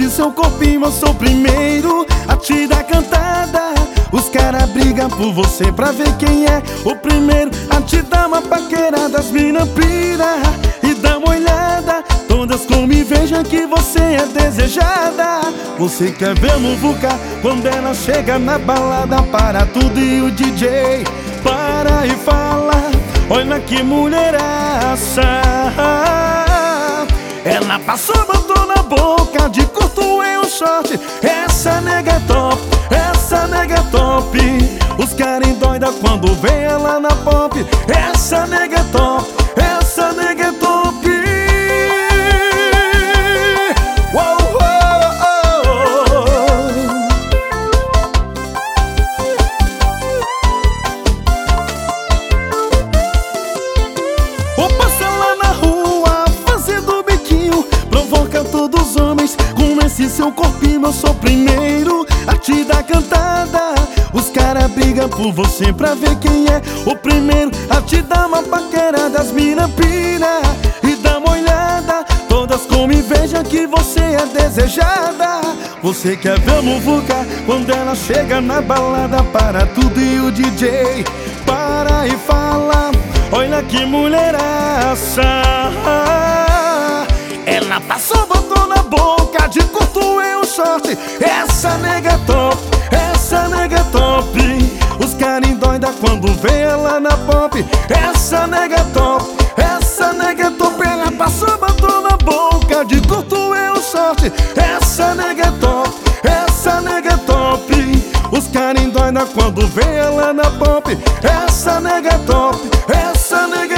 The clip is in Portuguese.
esse seu corpinho eu sou o primeiro a te dar cantada. Os caras brigam por você pra ver quem é o primeiro a te dar uma paquerada. As mina pira e dá uma olhada, todas com inveja que você é desejada. Você quer ver a muvuca quando ela chega na balada? Para tudo e o DJ para e fala: olha que mulheraça. Ela passou, botou na boca, de curto em um short. Essa nega é top, essa nega é top. Os caras endoidam quando vê ela na pop. Essa nega é top, essa nega é top. Uou, Ou passa lá na rua fazendo biquinho, provoca todos os homens com esse seu corpinho. Eu sou o primeiro a te dar cantada. Os caras brigam por você pra ver quem é o primeiro a te dar uma paquerada. As mina pira e dá uma olhada, todas com inveja que você é desejada. Você quer ver a muvuca quando ela chega na balada? Para tudo e o DJ para e fala: olha que mulheraça. Ela passou, botou na boca, de curto em um short. Essa nega é top, essa nega é top. Os caras endoidam quando vê ela na pop. Essa nega é top, essa nega é top. Ela passou, botou na boca, de curto em um short. Essa nega é top, essa nega é top. Os caras endoidam quando vê ela na pop. Essa nega é top, essa nega